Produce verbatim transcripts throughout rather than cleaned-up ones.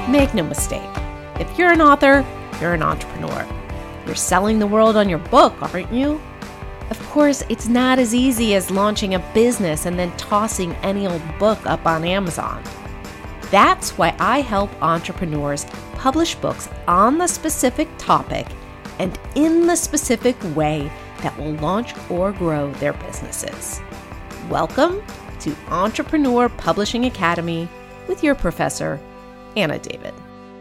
Make no mistake, if you're an author, you're an entrepreneur. You're selling the world on your book, aren't you? Of course, it's not as easy as launching a business and then tossing any old book up on Amazon. That's why I help entrepreneurs publish books on the specific topic and in the specific way that will launch or grow their businesses. Welcome to Entrepreneur Publishing Academy with your professor, Anna David.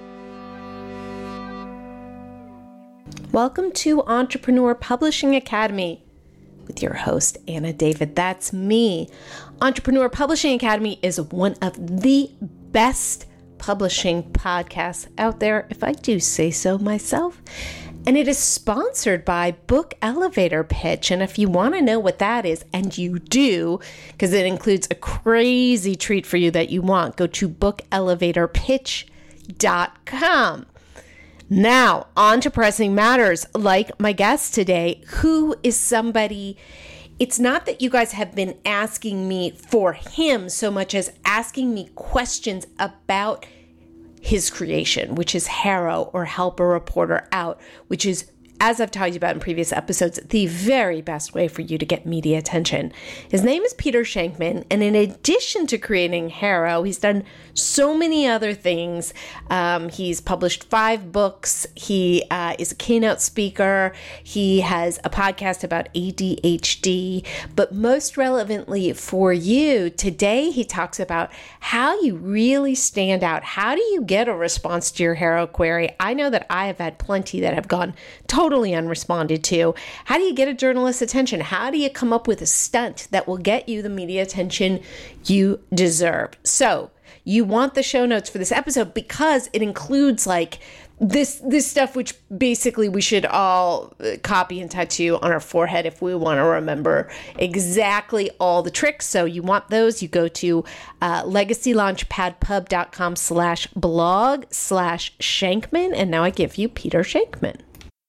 Welcome to Entrepreneur Publishing Academy with your host, Anna David. That's me. Entrepreneur Publishing Academy is one of the best publishing podcasts out there, if I do say so myself. And it is sponsored by Book Elevator Pitch. And if you want to know what that is, and you do, because it includes a crazy treat for you that you want, go to book elevator pitch dot com. Now, on to pressing matters, like my guest today, who is somebody, it's not that you guys have been asking me for him so much as asking me questions about his creation, which is HARO, or Help a Reporter Out, which is, as I've talked about in previous episodes, the very best way for you to get media attention. His name is Peter Shankman, and in addition to creating HARO, he's done so many other things. Um, he's published five books. He uh, is a keynote speaker. He has a podcast about A D H D. But most relevantly for you, today he talks about how you really stand out. How do you get a response to your HARO query? I know that I have had plenty that have gone totally unresponded to. How do you get a journalist's attention? How do you come up with a stunt that will get you the media attention you deserve? So you want the show notes for this episode because it includes like this this stuff, which basically we should all copy and tattoo on our forehead if we want to remember exactly all the tricks. So you want those, you go to uh, legacylaunchpadpub.com slash blog slash Shankman. And now I give you Peter Shankman.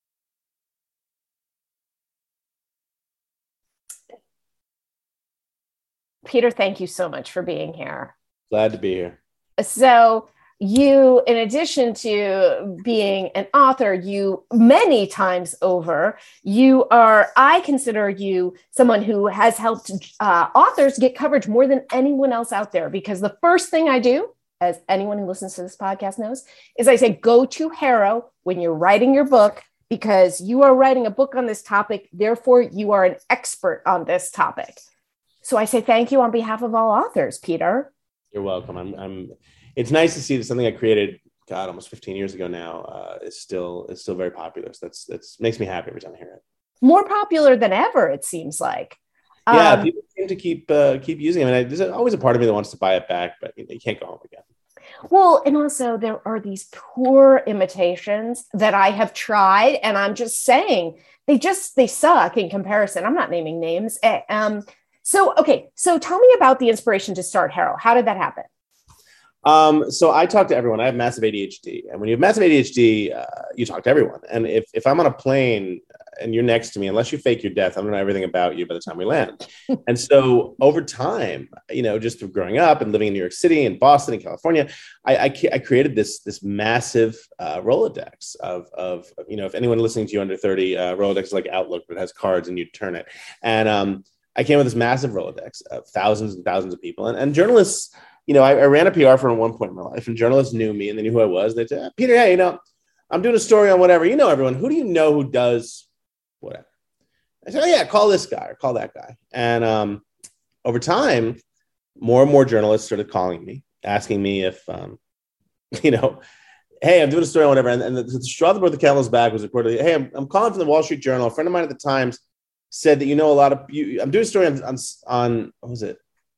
Peter, thank you so much for being here. Glad to be here. So you, in addition to being an author, you many times over, you are, I consider you someone who has helped uh, authors get coverage more than anyone else out there. Because the first thing I do, as anyone who listens to this podcast knows, is I say, go to HARO when you're writing your book, because you are writing a book on this topic. Therefore, you are an expert on this topic. So I say thank you on behalf of all authors, Peter. You're welcome. I'm, I'm, it's nice to see that something I created, God, almost fifteen years ago now, uh, is still, is still very popular. So that's, that's makes me happy every time I hear it. More popular than ever, it seems like. Yeah, um, people seem to keep, uh, keep using it. I mean, I, there's always a part of me that wants to buy it back, but you know, you can't go home again. Well, and also there are these poor imitations that I have tried, and I'm just saying, they just, they suck in comparison. I'm not naming names. Um, So, okay. So tell me about the inspiration to start HARO. How did that happen? Um, so I talk to everyone. I have massive A D H D. And when you have massive A D H D, uh, you talk to everyone. And if, if I'm on a plane and you're next to me, unless you fake your death, I'm going to know everything about you by the time we land. And so over time, you know, just through growing up and living in New York City and Boston and California, I, I, I created this, this massive uh, Rolodex of, of, you know, if anyone listening to you under thirty, uh, Rolodex is like Outlook, but it has cards and you turn it. And, um, I came with this massive Rolodex of thousands and thousands of people. And, and journalists, you know, I, I ran a P R firm at one point in my life, and journalists knew me and they knew who I was. They said, Peter, hey, you know, I'm doing a story on whatever. You know, everyone, who do you know who does whatever? I said, oh, yeah, call this guy or call that guy. And um, over time, more and more journalists started calling me, asking me if, um, you know, hey, I'm doing a story on whatever. And, and the, the straw that broke the camel's back was reported, hey, I'm, I'm calling from the Wall Street Journal. A friend of mine at the Times said that, you know, a lot of you, I'm doing a story on, on, on, what was it?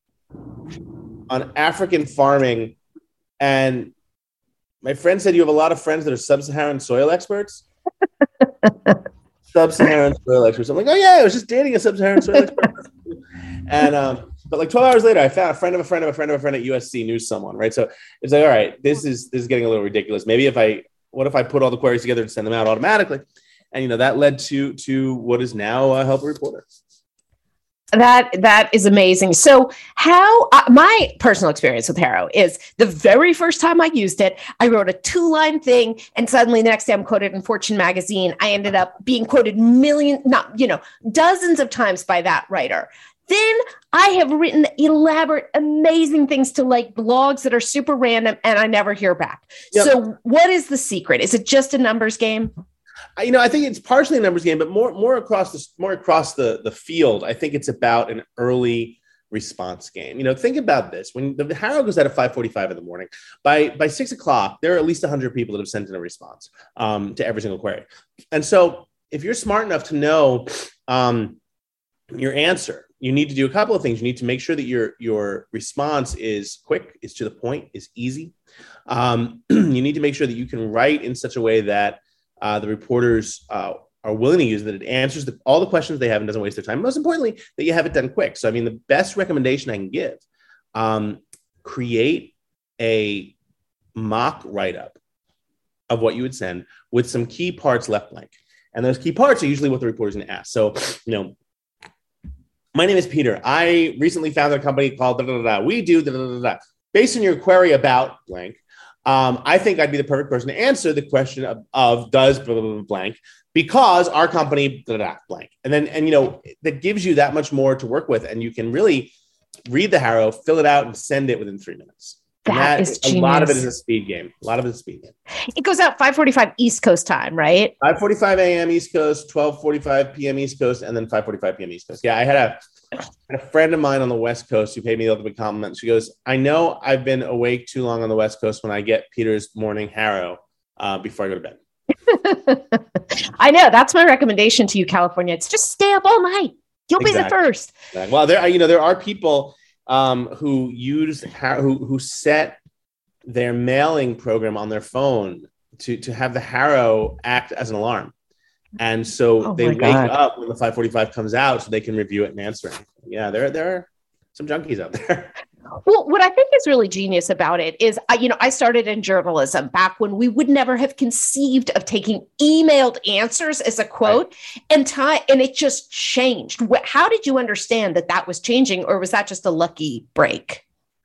On African farming. And my friend said, you have a lot of friends that are sub-Saharan soil experts. Sub-Saharan soil experts. I'm like, oh yeah, I was just dating a sub-Saharan soil expert. And, um, but like twelve hours later, I found a friend of a friend of a friend of a friend at U S C knew someone, right? So it's like, all right, this is, this is getting a little ridiculous. Maybe if I, what if I put all the queries together and send them out automatically? And, you know, that led to, to what is now a Help a Reporter. That that is amazing. So how uh, my personal experience with HARO is the very first time I used it, I wrote a two-line thing, and suddenly the next day I'm quoted in Fortune magazine. I ended up being quoted million, not you know, dozens of times by that writer. Then I have written elaborate, amazing things to like blogs that are super random, and I never hear back. Yep. So what is the secret? Is it just a numbers game? You know, I think it's partially a numbers game, but more more across the more across the, the field. I think it's about an early response game. You know, think about this: when the HARO goes out at five forty-five in the morning, by by six o'clock, there are at least one hundred people that have sent in a response um, to every single query. And so, if you're smart enough to know um, your answer, you need to do a couple of things. You need to make sure that your your response is quick, is to the point, is easy. Um, you need to make sure that you can write in such a way that Uh, the reporters uh, are willing to use, that it answers the, all the questions they have and doesn't waste their time. Most importantly, that you have it done quick. So, I mean, the best recommendation I can give, um, create a mock write-up of what you would send with some key parts left blank. And those key parts are usually what the reporter's going to ask. So, you know, my name is Peter. I recently founded a company called da, da, da, da. We do da, da, da, da. Based on your query about blank, Um, I think I'd be the perfect person to answer the question of, of does blah, blah, blah, blank, because our company blah, blah, blank. And then, and you know, that gives you that much more to work with, and you can really read the HARO, fill it out, and send it within three minutes. That, that is genius. A lot of it is a speed game. A lot of it is a speed game. It goes out five forty-five East Coast time, right? five forty-five a.m. East Coast, twelve forty-five p.m. East Coast, and then five forty-five p.m. East Coast. Yeah, I had a a friend of mine on the West Coast who paid me the ultimate compliment. She goes, I know I've been awake too long on the West Coast when I get Peter's morning HARO uh, before I go to bed. I know. That's my recommendation to you, California. It's just stay up all night. You'll exactly. be the first. Exactly. Well, there, you know, there are people um, who use who who set their mailing program on their phone to to have the HARO act as an alarm. And so oh they wake God. up when the five forty-five comes out so they can review it and answer it. Yeah, there, there are some junkies out there. Well, what I think is really genius about it is, you know, I started in journalism back when we would never have conceived of taking emailed answers as a quote, right. and time, and it just changed. How did you understand that that was changing, or was that just a lucky break?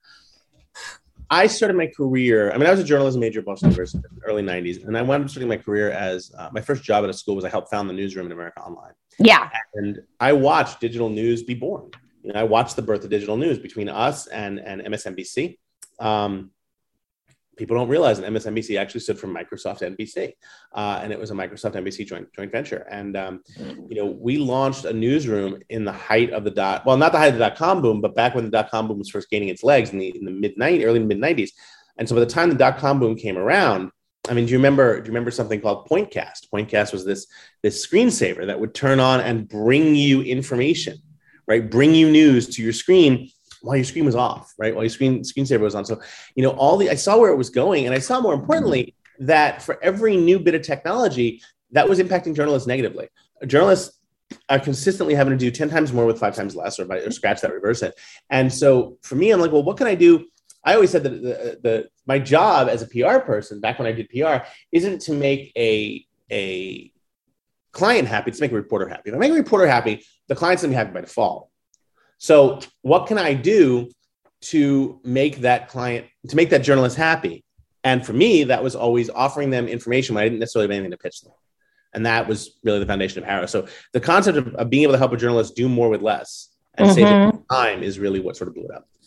I started my career, I mean, I was a journalism major at Boston University in the early nineties, and I wound up starting my career as, uh, my first job at a school was I helped found the newsroom in America Online. Yeah. And I watched digital news be born. You know, I watched the birth of digital news between us and, and M S N B C. Um, people don't realize that M S N B C actually stood for Microsoft N B C, uh, and it was a Microsoft N B C joint joint venture. And um, you know, we launched a newsroom in the height of the dot, well, not the height of the dot com boom, but back when the dot com boom was first gaining its legs in the in the mid nineties, early mid nineties. And so by the time the dot com boom came around, I mean, do you remember? Do you remember something called Pointcast? Pointcast was this this screensaver that would turn on and bring you information, right? Bring you news to your screen while your screen was off, right? While your screen screensaver was on. So, you know, all the I saw where it was going, and I saw more importantly that for every new bit of technology that was impacting journalists negatively. Journalists are consistently having to do ten times more with five times less, or, by, or scratch that, reverse it. And so for me, I'm like, well, what can I do? I always said that the, the my job as a P R person back when I did P R isn't to make a a client happy, it's to make a reporter happy. If I make a reporter happy, the client's gonna be happy by default. So what can I do to make that client, to make that journalist happy? And for me, that was always offering them information when I didn't necessarily have anything to pitch them. And that was really the foundation of HARO. So the concept of, of being able to help a journalist do more with less and mm-hmm. save time is really what sort of blew it up.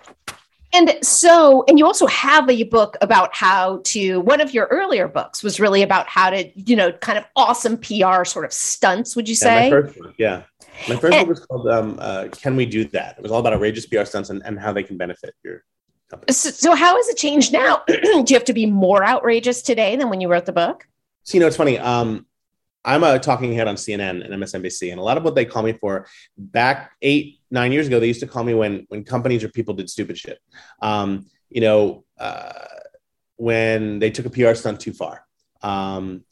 And so, and you also have a book about how to, one of your earlier books was really about how to, you know, kind of awesome P R sort of stunts, would you say? Yeah, my first book, yeah. My first and, book was called um, uh, Can We Do That? It was all about outrageous P R stunts and, and how they can benefit your company. So, so how has it changed now? Do you have to be more outrageous today than when you wrote the book? So, you know, it's funny. Um, I'm a talking head on C N N and M S N B C, and a lot of what they call me for back eight, nine years ago, they used to call me when when companies or people did stupid shit. Um, you know, uh, when they took a P R stunt too far, um,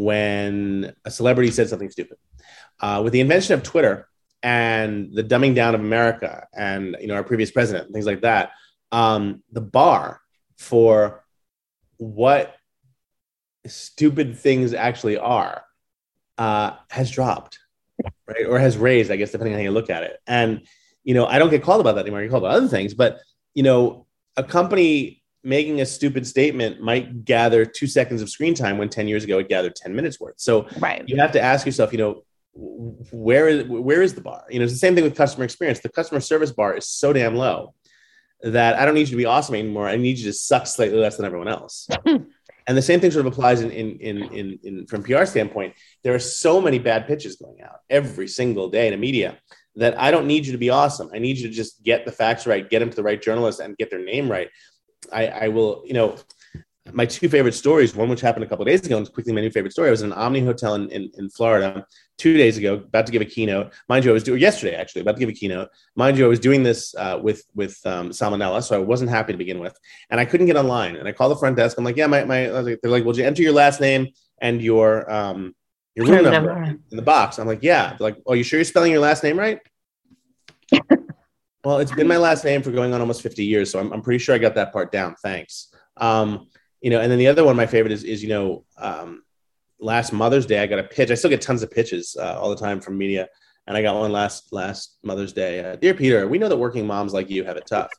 when a celebrity said something stupid. Uh, with the invention of Twitter and the dumbing down of America, and you know our previous president, and things like that, um, the bar for what stupid things actually are. Uh, has dropped. right? Or has raised, I guess, depending on how you look at it. And, you know, I don't get called about that anymore. I get called about other things, but, you know, a company making a stupid statement might gather two seconds of screen time when ten years ago it gathered ten minutes worth. So right. You have to ask yourself, you know, where is, where is the bar? You know, it's the same thing with customer experience. The customer service bar is so damn low that I don't need you to be awesome anymore. I need you to suck slightly less than everyone else. And the same thing sort of applies in, in, in, in, in from P R standpoint. There are so many bad pitches going out every single day in the media that I don't need you to be awesome. I need you to just get the facts right, get them to the right journalists and get their name right. I, I will, you know, my two favorite stories, one which happened a couple of days ago, and quickly my new favorite story. I was in an Omni hotel in, in, in Florida two days ago, about to give a keynote. Mind you, I was doing yesterday, actually, about to give a keynote. Mind you, I was doing this uh, with with um, salmonella, so I wasn't happy to begin with. And I couldn't get online. And I called the front desk. I'm like, yeah, my, my I was like, they're like, well, did you enter your last name and your um, your room number in the box? I'm like, yeah. They're like, oh, you sure you're spelling your last name right? Well, it's been my last name for going on almost fifty years, so I'm, I'm pretty sure I got that part down. Thanks. Um, you know, and then the other one, my favorite is, is you know, um, last Mother's Day, I got a pitch. I still get tons of pitches uh, all the time from media, and I got one last last Mother's Day. Uh, Dear Peter, we know that working moms like you have it tough.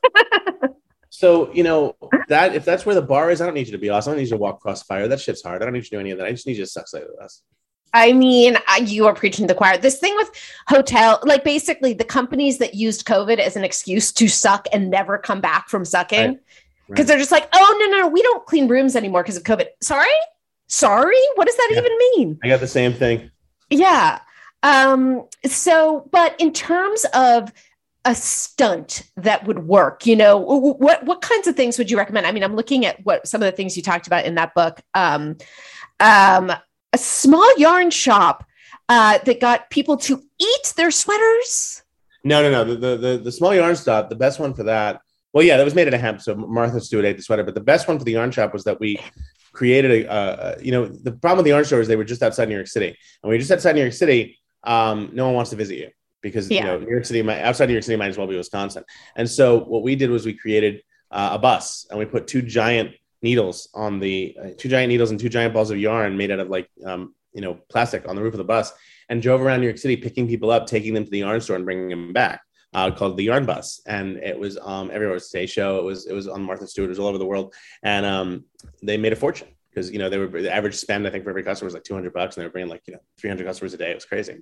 So, you know, that if that's where the bar is, I don't need you to be awesome. I don't need you to walk across fire. That shit's hard. I don't need you to do any of that. I just need you to suck slightly less. I mean, you are preaching to the choir. This thing with hotel, like basically the companies that used COVID as an excuse to suck and never come back from sucking, because right. right. they're just like, oh, no, no, no, we don't clean rooms anymore because of COVID. Sorry? Sorry? What does that yeah. even mean? I got the same thing. Yeah. Um, so, but in terms of a stunt that would work, you know, what, what kinds of things would you recommend? I mean, I'm looking at what some of the things you talked about in that book. Um, um, a small yarn shop uh, that got people to eat their sweaters. No, no, no. The, the, the, the small yarn shop, the best one for that. Well, yeah, that was made at a hemp. So Martha Stewart ate the sweater, but the best one for the yarn shop was that we created a, uh, you know, the problem with the yarn store is they were just outside New York City. And when you're just outside New York City, um, no one wants to visit you because, yeah. you know, New York City, outside New York City might as well be Wisconsin. And so what we did was we created uh, a bus and we put two giant needles on the uh, two giant needles and two giant balls of yarn made out of like, um, you know, plastic on the roof of the bus and drove around New York City, picking people up, taking them to the yarn store and bringing them back, uh, called the Yarn Bus. And it was um, everywhere. It was a Today Show. It was, it was on Martha Stewart. It was all over the world. And um, they made a fortune because, you know, they were the average spend, I think, for every customer was like two hundred bucks and they were bringing like, you know, three hundred customers a day. It was crazy.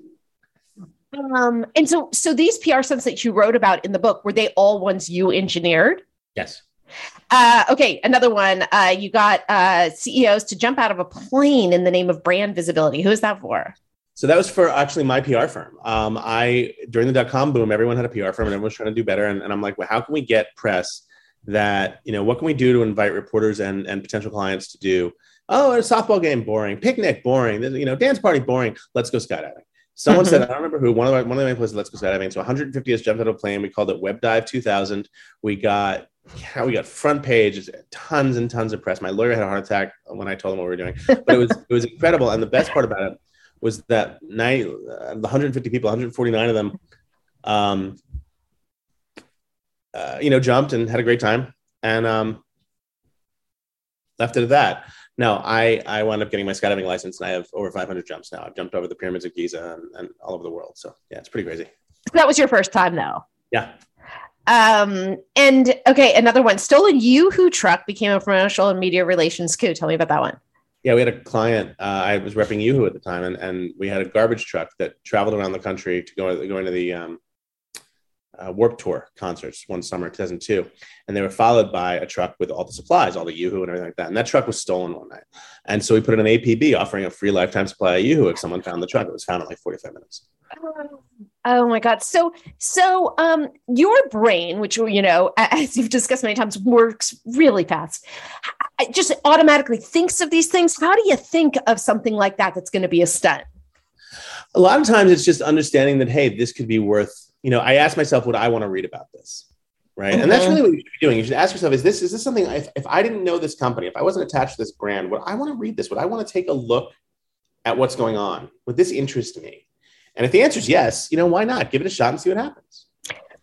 Um, and so, so these P R stunts that you wrote about in the book, were they all ones you engineered? Yes. Uh, okay, another one. Uh, you got uh, C E Os to jump out of a plane in the name of brand visibility. Who is that for? So that was for actually my P R firm. Um, I during the dot-com boom, everyone had a P R firm and everyone was trying to do better. And, and I'm like, well, how can we get press that, you know, what can we do to invite reporters and, and potential clients to do? Oh, a softball game, boring. Picnic, boring. You know, dance party, boring. Let's go skydiving. Someone mm-hmm. said, I don't remember who, one of my, one of my places, let's go skydiving. So one hundred fifty of us jumped out of a plane. We called it Web Dive two thousand. We got Yeah, we got front page, tons and tons of press. My lawyer had a heart attack when I told him what we were doing, but it was it was incredible. And the best part about it was that ninety, uh, the one hundred fifty people, one hundred forty-nine of them, um, uh, you know, jumped and had a great time and um, left it at that. No, I I wound up getting my skydiving license and I have over five hundred jumps now. I've jumped over the pyramids of Giza and, and all over the world. So yeah, it's pretty crazy. That was your first time, though. Yeah. Um, and okay, another one, Stolen Yoo-Hoo truck became a promotional and media relations coup. Tell me about that one. Yeah, we had a client, uh, I was repping Yoo-Hoo at the time, and, and we had a garbage truck that traveled around the country to go, go into the um, uh, Warped Tour concerts one summer, two thousand two. And they were followed by a truck with all the supplies, all the Yoo-Hoo and everything like that. And that truck was stolen one night. And so we put in an A P B offering a free lifetime supply of Yoo-Hoo if someone found the truck. It was found in like forty-five minutes. Oh my God. So, so, um, your brain, which, you know, as you've discussed many times, works really fast. It just automatically thinks of these things. How do you think of something like that that's going to be a stunt? A lot of times it's just understanding that, hey, this could be worth, you know, I ask myself, would I want to read about this? Right. Mm-hmm. And that's really what you should be doing. You should ask yourself, is this, is this something, if, if I didn't know this company, if I wasn't attached to this brand, would I want to read this? Would I want to take a look at what's going on? Would this interest me? And if the answer is yes, you know, why not? Give it a shot and see what happens.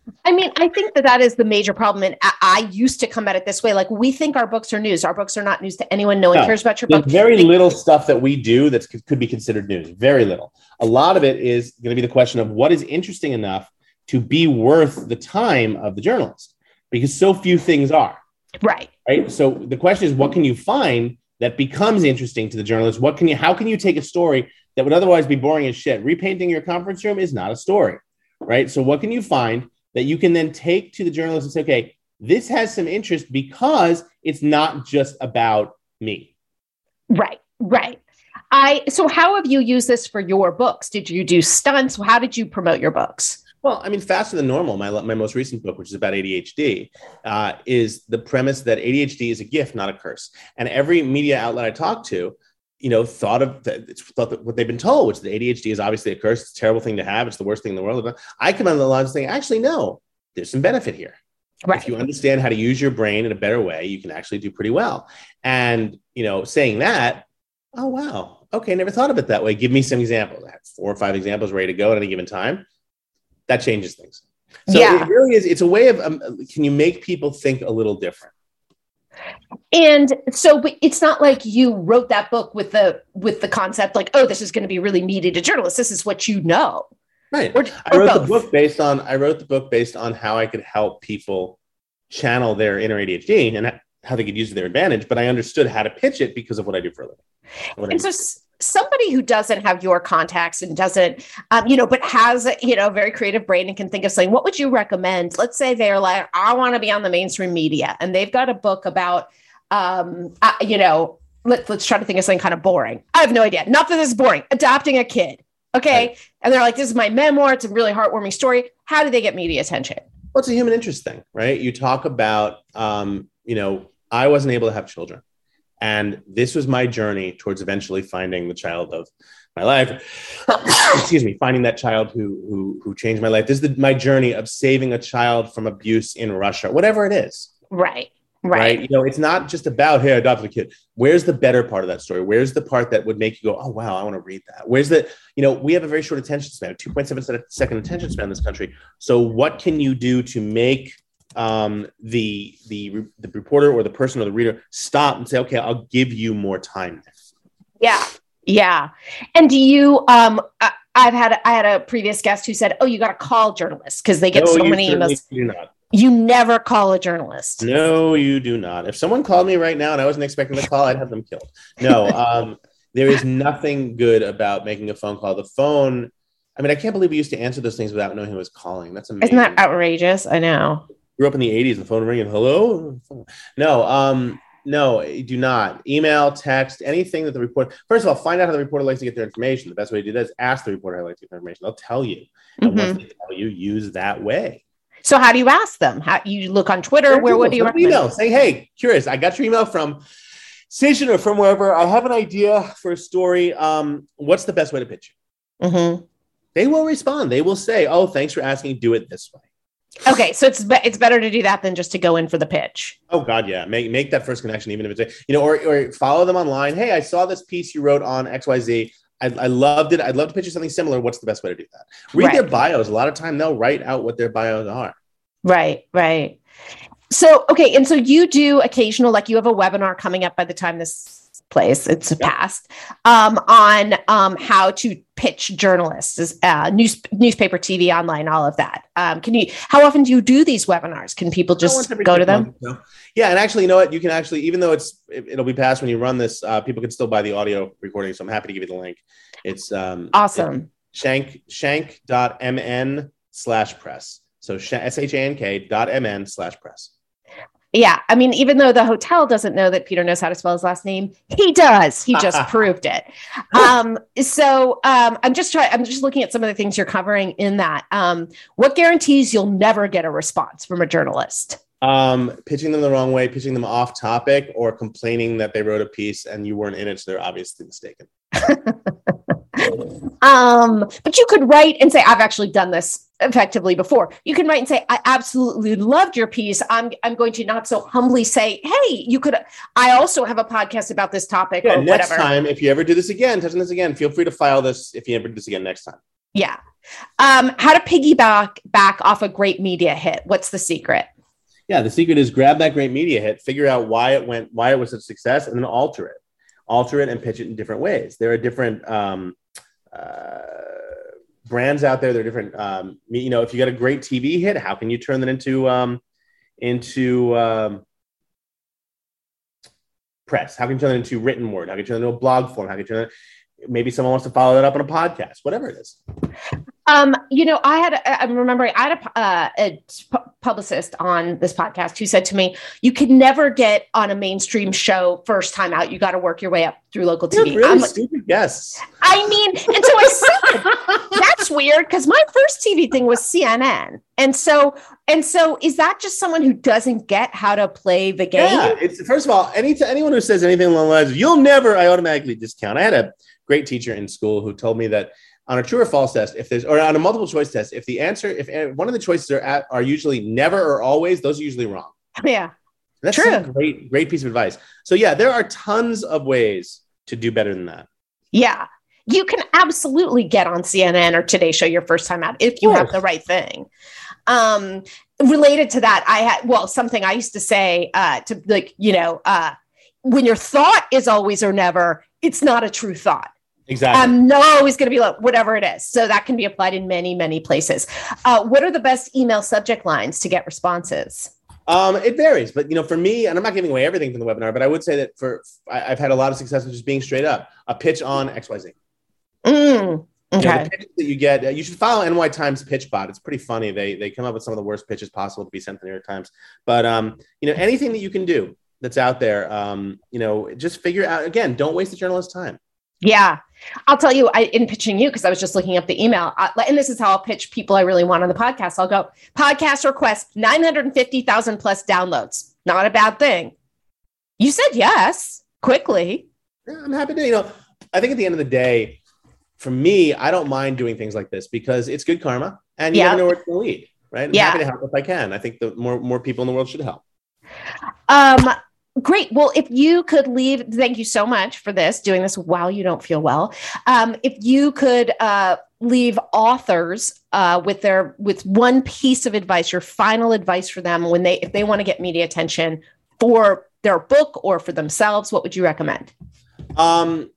I mean, I think that that is the major problem. And I, I used to come at it this way. Like, we think our books are news. Our books are not news to anyone. No one No, cares about your there's book. very They- little stuff that we do that could be considered news. Very little. A lot of it is going to be the question of what is interesting enough to be worth the time of the journalist, because so few things are. Right. Right. So the question is, what can you find that becomes interesting to the journalist? What can you, how can you take a story that would otherwise be boring as shit? Repainting your conference room is not a story, right? So what can you find that you can then take to the journalist and say, okay, this has some interest because it's not just about me. Right. Right. I, so how have you used this for your books? Did you do stunts? How did you promote your books? Well, I mean, Faster Than Normal, my, my most recent book, which is about A D H D, uh, is the premise that A D H D is a gift, not a curse. And every media outlet I talked to, you know, thought of that, it's thought that what they've been told, which is that A D H D is obviously a curse. It's a terrible thing to have. It's the worst thing in the world. I come on the line saying, actually, no, there's some benefit here. Right. If you understand how to use your brain in a better way, you can actually do pretty well. And, you know, saying that, oh, wow, okay, never thought of it that way. Give me some examples. I have four or five examples ready to go at any given time. That changes things. So yeah. It really is. It's a way of, um, can you make people think a little different? And so it's not like you wrote that book with the, with the concept like, oh, this is going to be really meaty to journalists. This is what you know. Right. Or, or I wrote both. the book based on, I wrote the book based on how I could help people channel their inner A D H D and how they could use it to their advantage. But I understood how to pitch it because of what I do for a living. And so somebody who doesn't have your contacts and doesn't, um, you know, but has, you know, a very creative brain and can think of something, what would you recommend? Let's say they're like, I want to be on the mainstream media and they've got a book about, um, uh, you know, let, let's try to think of something kind of boring. I have no idea. Not that this is boring. Adopting a kid. Okay. Right. And they're like, this is my memoir. It's a really heartwarming story. How do they get media attention? Well, it's a human interest thing, right? You talk about, um, you know, I wasn't able to have children. And this was my journey towards eventually finding the child of my life. Excuse me, finding that child who who who changed my life. This is the, my journey of saving a child from abuse in Russia, whatever it is. Right, right. Right. You know, it's not just about, hey, I adopted a kid. Where's the better part of that story? Where's the part that would make you go, oh, wow, I want to read that? Where's the, you know, we have a very short attention span, two point seven second attention span in this country. So what can you do to make um, the, the, the reporter or the person or the reader stop and say, okay, I'll give you more time. Yeah. Yeah. And do you, um, I, I've had, I had a previous guest who said, oh, you got to call journalists because they get no, so many emails. Do not. You never call a journalist. No, you do not. If someone called me right now and I wasn't expecting the call, I'd have them killed. No, um, there is nothing good about making a phone call. The phone, I mean, I can't believe we used to answer those things without knowing who was calling. That's amazing. Isn't that outrageous? I know. Grew up in the eighties, the phone ringing, hello? No, um, no, do not. Email, text, anything that the reporter, first of all, find out how the reporter likes to get their information. The best way to do that is ask the reporter how they like to get their information. They'll tell you. And mm-hmm. once they tell you, use that way. So how do you ask them? How you look on Twitter? Sure, where what do you recommend? Email. Say, hey, curious. I got your email from Cision or from wherever. I have an idea for a story. Um, what's the best way to pitch it? Mm-hmm. They will respond. They will say, oh, thanks for asking. Do it this way. Okay, so it's be- it's better to do that than just to go in for the pitch. Oh God, yeah. Make make that first connection, even if it's, you know, or or follow them online. Hey, I saw this piece you wrote on X Y Z. I, I loved it. I'd love to pitch you something similar. What's the best way to do that? Read right. their bios. A lot of time they'll write out what their bios are. Right, right. So, okay. And so you do occasional, like you have a webinar coming up by the time this plays, it's yep. past, um, on um, how to pitch journalists, uh, news, newspaper, T V, online, all of that. Um, can you, how often do you do these webinars? Can people just go to them? Months, yeah. And actually, you know what, you can actually, even though it's, it, it'll be past when you run this, uh, people can still buy the audio recording. So I'm happy to give you the link. It's um, awesome. It's shank, shank.mn slash press. So S H A N K dot M-N slash press. Yeah. I mean, even though the hotel doesn't know that Peter knows how to spell his last name, he does. He just proved it. Um, so um, I'm just trying, I'm just looking at some of the things you're covering in that. Um, what guarantees you'll never get a response from a journalist? Um, pitching them the wrong way, pitching them off topic, or complaining that they wrote a piece and you weren't in it, so they're obviously mistaken. um, but you could write and say, I've actually done this effectively before. You can write and say, I absolutely loved your piece. I'm I'm going to not so humbly say, hey, you could, I also have a podcast about this topic yeah, or next whatever. time, if you ever do this again, touching this again, feel free to file this if you ever do this again next time. Yeah. Um, how to piggyback back off a great media hit. What's the secret? Yeah, the secret is grab that great media hit, figure out why it went, why it was a success, and then alter it. Alter it and pitch it in different ways. There are different um, uh, brands out there. There are different, um, you know, if you got a great T V hit, how can you turn that into um, into um, press? How can you turn it into written word? How can you turn it into a blog form? How can you turn it? Maybe someone wants to follow that up on a podcast, whatever it is. Um, you know, I had, I'm remembering, I had a, uh, a publicist on this podcast who said to me, you could never get on a mainstream show first time out. You got to work your way up through local T V. Really I'm stupid guess. I mean, and so I said, that's weird because my first T V thing was C N N. And so, and so is that just someone who doesn't get how to play the game? Yeah, it's first of all, any anyone who says anything along the lines of, you'll never, I automatically discount. I had a great teacher in school who told me that on a true or false test, if there's, or on a multiple choice test, if the answer, if one of the choices are at, are usually never or always, those are usually wrong. Yeah. That's true. a great, great piece of advice. So yeah, there are tons of ways to do better than that. Yeah. You can absolutely get on C N N or Today Show your first time out if you have the right thing. Um, related to that, I had, well, something I used to say uh, to like, you know, uh, when your thought is always or never, it's not a true thought. Exactly. Um, no, it's going to be like whatever it is. So that can be applied in many, many places. Uh, what are the best email subject lines to get responses? Um, it varies, but you know, for me, and I'm not giving away everything from the webinar, but I would say that for I, I've had a lot of success with just being straight up. A pitch on X Y Z. Mm, okay. You know, the pitches that you get, you should follow N Y Times PitchBot. It's pretty funny. They they come up with some of the worst pitches possible to be sent to the New York Times. But um, you know, anything that you can do that's out there, um, you know, just figure out. Again, don't waste the journalist's time. Yeah. I'll tell you, I, in pitching you, because I was just looking up the email, I, and this is how I'll pitch people I really want on the podcast. I'll go, podcast request, nine hundred fifty thousand plus downloads. Not a bad thing. You said yes, quickly. Yeah, I'm happy to, you know, I think at the end of the day, for me, I don't mind doing things like this because it's good karma and you yeah. never know where it's going to lead, right? I'm yeah. happy to help if I can. I think the more, more people in the world should help. Um, Great. Well, if you could leave, thank you so much for this, doing this while you don't feel well. Um, if you could uh, leave authors uh, with their with one piece of advice, your final advice for them when they if they want to get media attention for their book or for themselves, what would you recommend? Um,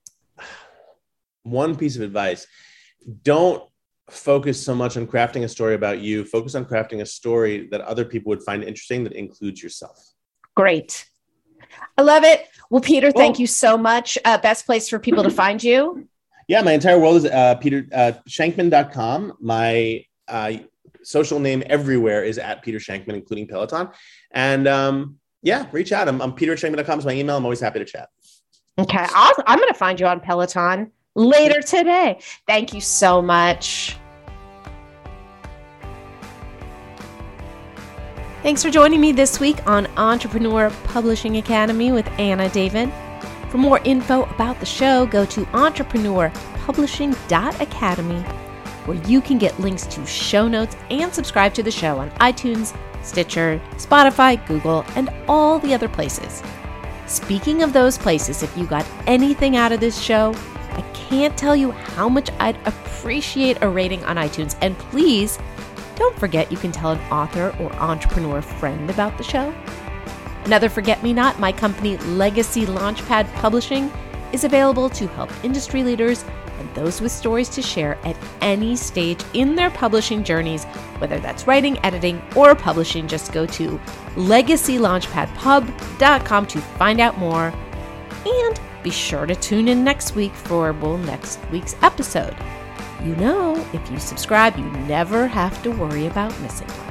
one piece of advice: don't focus so much on crafting a story about you. Focus on crafting a story that other people would find interesting that includes yourself. Great. I love it. Well, Peter, thank you so much. Uh, best place for people to find you? Yeah, my entire world is uh, peter uh, shankman dot com. My uh, social name everywhere is at Peter Shankman, including Peloton. And um, yeah, reach out. I'm, I'm peter shankman dot com is my email. I'm always happy to chat. Okay. I'll, I'm going to find you on Peloton later today. Thank you so much. Thanks for joining me this week on Entrepreneur Publishing Academy with Anna David. For more info about the show, go to entrepreneur publishing dot academy, where you can get links to show notes and subscribe to the show on iTunes, Stitcher, Spotify, Google, and all the other places. Speaking of those places, if you got anything out of this show, I can't tell you how much I'd appreciate a rating on iTunes. And please, don't forget you can tell an author or entrepreneur friend about the show. Another forget-me-not, my company Legacy Launchpad Publishing is available to help industry leaders and those with stories to share at any stage in their publishing journeys, whether that's writing, editing, or publishing. Just go to legacy launchpad pub dot com to find out more. And be sure to tune in next week for, well, next week's episode. You know, if you subscribe, you never have to worry about missing one.